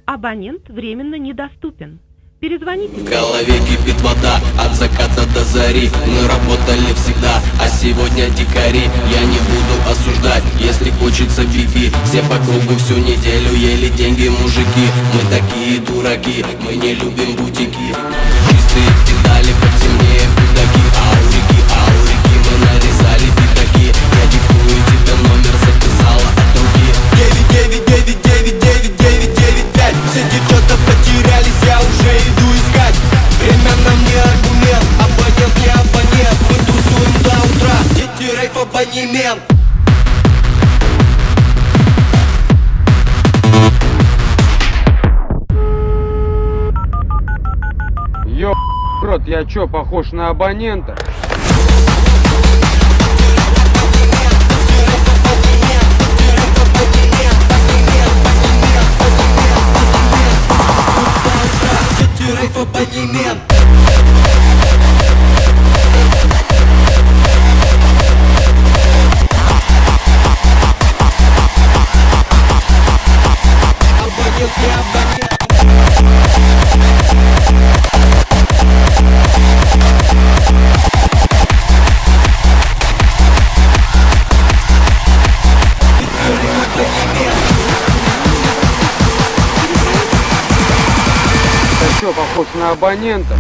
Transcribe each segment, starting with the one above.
Абонент временно недоступен. Перезвоните. В голове кипит вода от заката до зари. Мы работали всегда, а сегодня дикари. Я не буду осуждать, если хочется беги. Все по кругу всю неделю ели деньги мужики. Мы такие дураки, мы не любим бутики. Чистые педали, потемнее будаки. Аурики, мы нарезали пятаки. Я диктую тебе номер, записала от руки. 9999995. Все девчата потерялись, я уже иду искать. Время нам не аргумент, абонент не абонент. Мы тусуем до утра, дети рейв абонемент. Ё, рот, я чё, похож на абонента? Рейв абонемент. Абонент не абонент. Чё, похож на абонента?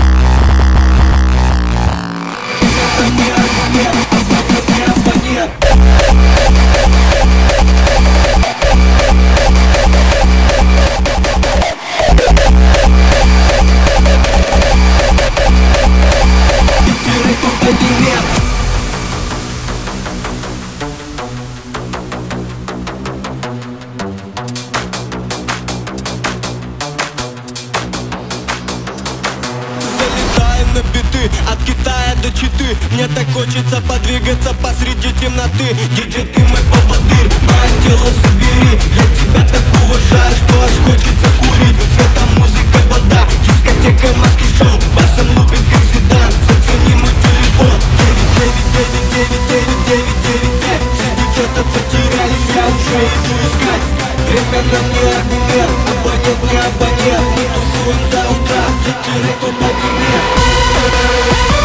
На биты, от Китая до Читы. Мне так хочется подвигаться посреди темноты. Диджей, ты мой поводырь, мое тело собери. Я тебя так уважаю, что аж хочется курить. Светом, музыкой, вода, дискотека, маски, шоу. Басом лупит, как седан, зацени мой телефон. 9999995. Все девчата потерялись, я уже иду искать. Время нам не аргумент, абонент не абонент. Мы тусуем до утра, дети рейв абонемент.